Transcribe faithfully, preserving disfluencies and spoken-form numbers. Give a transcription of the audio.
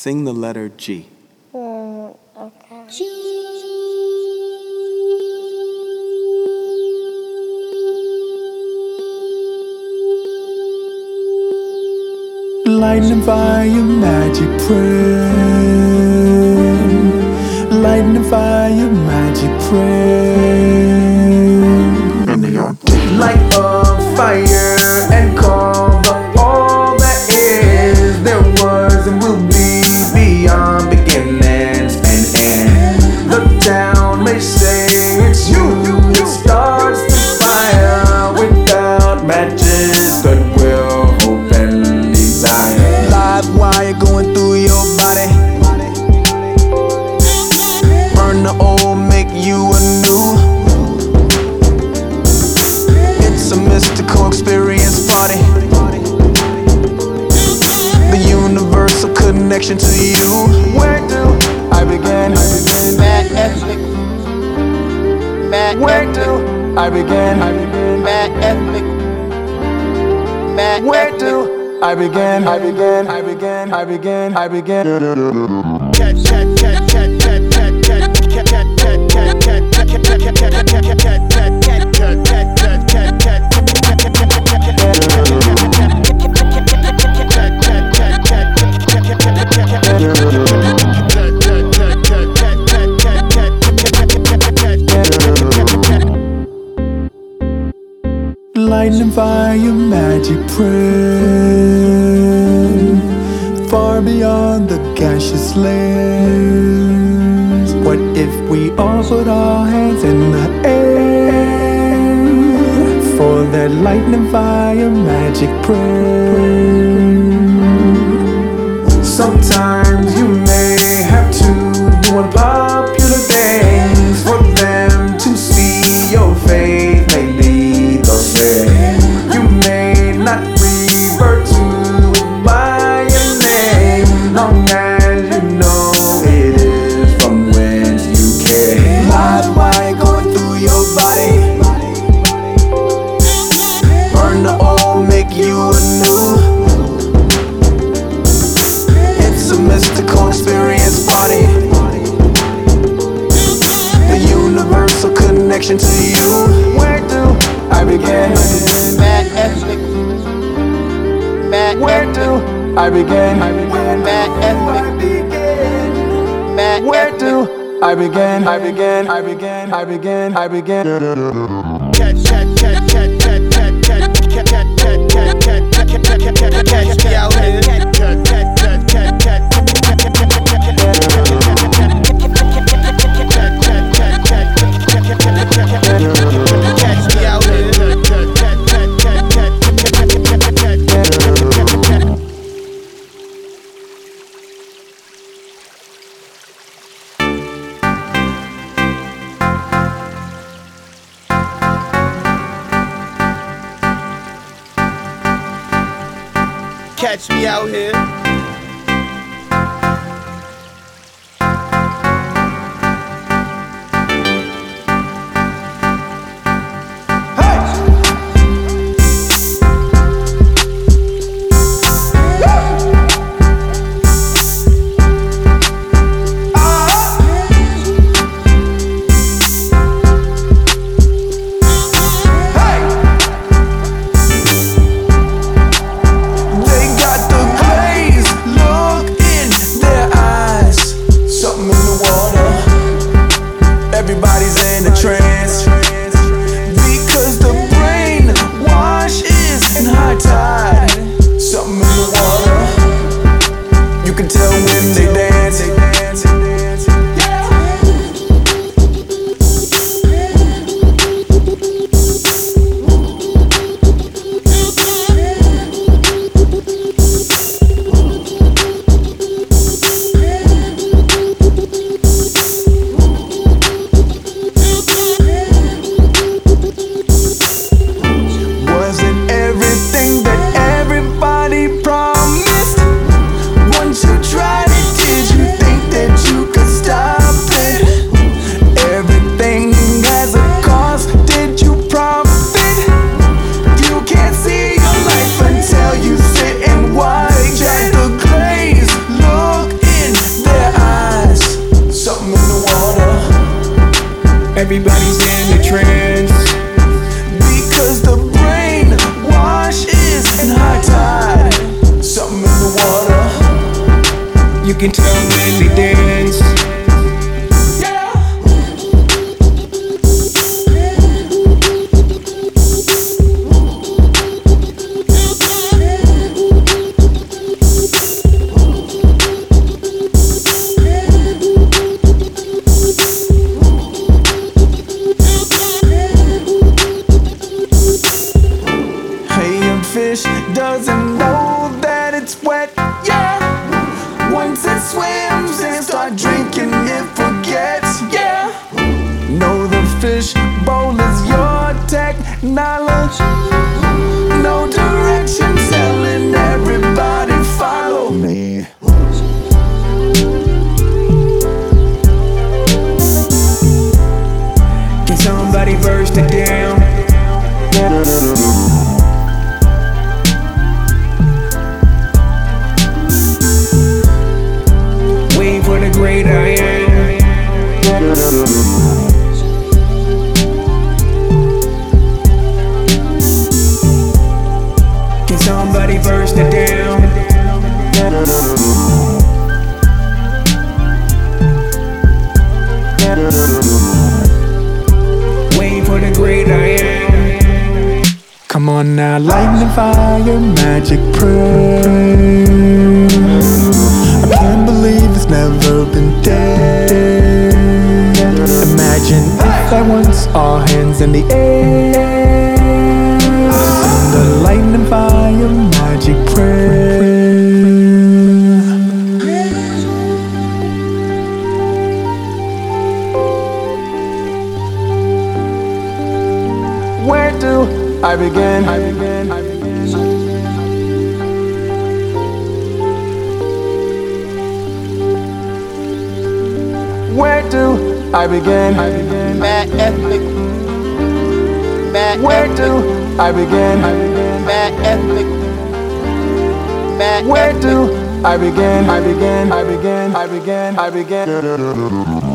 Sing the letter G. Mm, okay. G. Lightning fire, magic prayer. Lightning fire, magic prayer. Light a fire and cover all that is. There was and will be beyond beginnings and ends. The town may say it's you. It starts the fire without matches, goodwill, hope, and desire. Live wire going through your body. Burn the old, make you a new. It's a mystical experience party. The universal connection to you. Where do I begin? Mad ethnic. Mad Where ethnic. do I begin? Mad ethnic. Mad Where ethnic. do I begin? I begin. I begin. I begin. I begin. Catch, catch, catch, catch, catch, catch, catch, catch, catch, catch, catch, catch, Lightning fire, magic prayer, far beyond the gaseous layers. What if we all put our hands in the air for that lightning fire, magic prayer? Sometimes you may have to do unpopular things for them to see your faith may lead the way. You may not revert to by your name, long as you know it is from whence you came. Live wire going through your body. Burn the old, make you a new. It's a mystical experience party. The universal connection to you. Where do I begin? mad ethnic. Mad Where ethnic. do I begin? Mad ethnic. Mad Where ethnic. do I begin? I begin. I begin. I begin. I begin. Catch, catch, catch, catch, catch, catch, catch, catch, catch, catch, catch, catch, catch me out here. Catch, catch, catch, catch, catch, catch, catch me out here. Catch me out here. Everybody's in a trance because the brain washes in high tide. Something in the water, you can tell when they dance. Everything that everybody promised. Once you tried it. everybody's in the trance. Because the brain wash is in high tide. Something in the water, you can tell when they dance. Fish doesn't know that it's wet, yeah. Once it swims and start drinking, it forgets, yeah. Know the fish bowl is your technology. No direction, telling everybody follow me. Can somebody burst it down? For the great I am. Can somebody burst it down? Waiting for the great I am. Come on now, lightning, fire, magic, prayer. I can't believe it's never been dead. Imagine if at once all hands in the air. Send the lightning, fire, magic prayer. Where do I begin? I begin. I begin. Where do I begin? I begin. Mad ethnic. Mad Where ethnic. do I begin? I begin. Mad ethnic. Mad Where ethnic. do I begin? I begin. I begin. I begin. I begin.